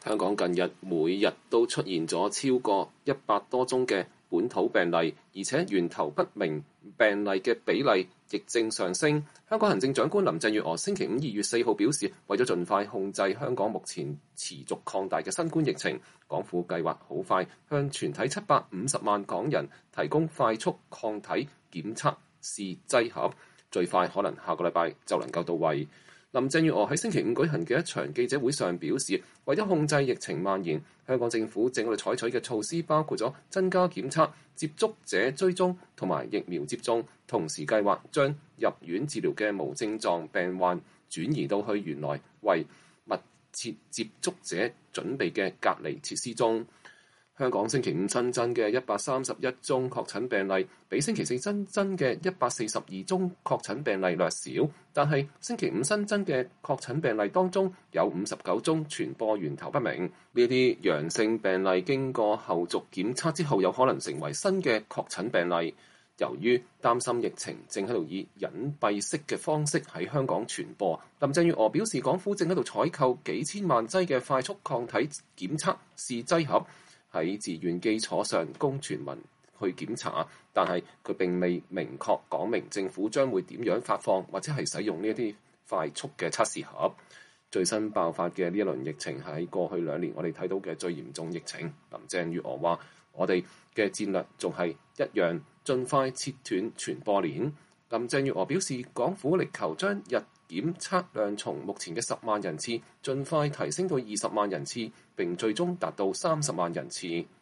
香港近日每日都出現咗超過100多宗嘅本土病例，而且源頭不明病例嘅比例亦正上升。香港行政長官林鄭月娥星期五2月4號表示，為咗盡快控制香港目前持續擴大嘅新冠疫情，港府計劃好快向全體750萬港人提供快速抗體檢測試劑盒，最快可能下個禮拜就能夠到位。林鄭月娥喺星期五舉行嘅一場記者會上表示，為咗控制疫情蔓延，香港政府正喺度採取嘅措施包括咗增加檢測、接觸者追蹤同埋疫苗接種，同時計劃將入院治療嘅無症狀病患轉移到去原來為密切接觸者準備嘅隔離設施中。香港星期五新增嘅131宗確診病例，比星期四新增嘅142宗確診病例略少，但係星期五新增嘅確診病例當中有59宗傳播源頭不明。呢啲陽性病例經過後續檢測之後，有可能成為新嘅確診病例。由於擔心疫情正喺度以隱蔽式嘅方式喺香港傳播，林鄭月娥表示，港府正喺度採購幾千萬劑嘅快速抗體檢測試劑盒，喺自願基礎上供全民去檢查，但係佢並未明確講明政府將會點樣發放或者係使用呢一啲快速嘅測試盒。最新爆發嘅呢一輪疫情喺過去2年我哋睇到嘅最嚴重疫情。林鄭月娥話：我哋嘅戰略仲係一樣，盡快切斷傳播鏈。林鄭月娥表示，港府力求將日檢測量從目前嘅10萬人次，盡快提升到20萬人次，並最終達到30萬人次。